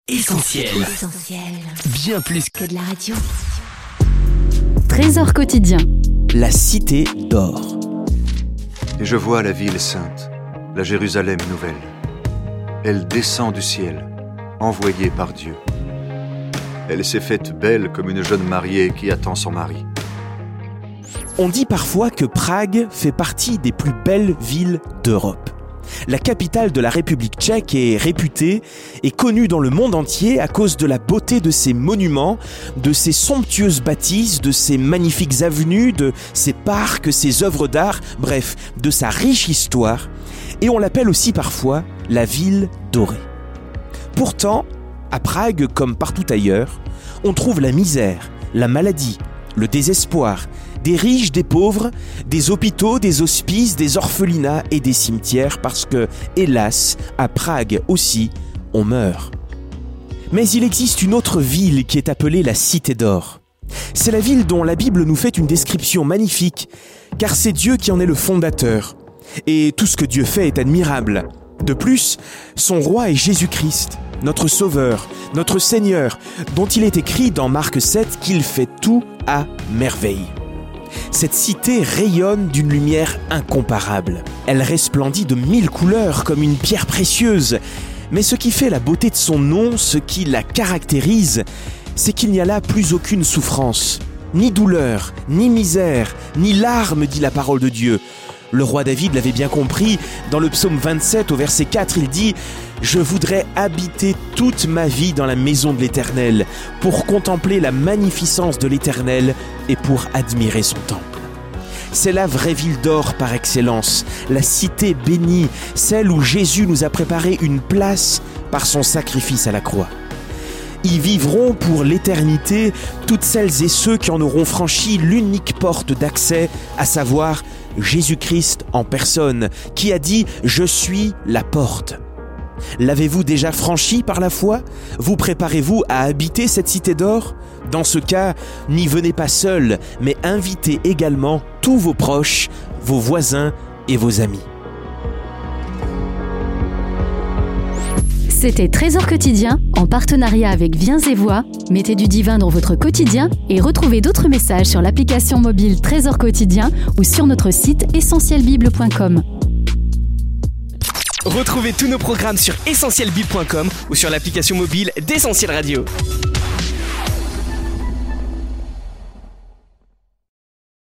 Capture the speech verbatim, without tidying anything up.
Essentiel. Essentiel. Bien plus que de la radio. Trésor quotidien. La cité d'or. Et je vois la ville sainte, la Jérusalem nouvelle. Elle descend du ciel, envoyée par Dieu. Elle s'est faite belle comme une jeune mariée qui attend son mari. On dit parfois que Prague fait partie des plus belles villes d'Europe. La capitale de la République tchèque est réputée et connue dans le monde entier à cause de la beauté de ses monuments, de ses somptueuses bâtisses, de ses magnifiques avenues, de ses parcs, ses œuvres d'art, bref, de sa riche histoire. Et on l'appelle aussi parfois la ville dorée. Pourtant, à Prague, comme partout ailleurs, on trouve la misère, la maladie, le désespoir, des riches, des pauvres, des hôpitaux, des hospices, des orphelinats et des cimetières parce que, hélas, à Prague aussi, on meurt. Mais il existe une autre ville qui est appelée la Cité d'Or. C'est la ville dont la Bible nous fait une description magnifique, car c'est Dieu qui en est le fondateur. Et tout ce que Dieu fait est admirable. De plus, son roi est Jésus-Christ, notre Sauveur, notre Seigneur, dont il est écrit dans Marc sept qu'il fait tout à merveille. Cette cité rayonne d'une lumière incomparable. Elle resplendit de mille couleurs comme une pierre précieuse. Mais ce qui fait la beauté de son nom, ce qui la caractérise, c'est qu'il n'y a là plus aucune souffrance, ni douleur, ni misère, ni larmes, dit la parole de Dieu. Le roi David l'avait bien compris. Dans le psaume vingt-sept, au verset quatre, il dit « Je voudrais habiter toute ma vie dans la maison de l'Éternel, pour contempler la magnificence de l'Éternel et pour admirer son temple. » C'est la vraie ville d'or par excellence, la cité bénie, celle où Jésus nous a préparé une place par son sacrifice à la croix. Y vivront pour l'éternité toutes celles et ceux qui en auront franchi l'unique porte d'accès, à savoir Jésus-Christ en personne, qui a dit « Je suis la porte ». L'avez-vous déjà franchi par la foi ? Vous préparez-vous à habiter cette cité d'or ? Dans ce cas, n'y venez pas seul, mais invitez également tous vos proches, vos voisins et vos amis. C'était Trésor quotidien, en partenariat avec Viens et Voix. Mettez du divin dans votre quotidien et retrouvez d'autres messages sur l'application mobile Trésor quotidien ou sur notre site essentiel bible point com. Retrouvez tous nos programmes sur essentiel bible point com ou sur l'application mobile d'Essentiel Radio.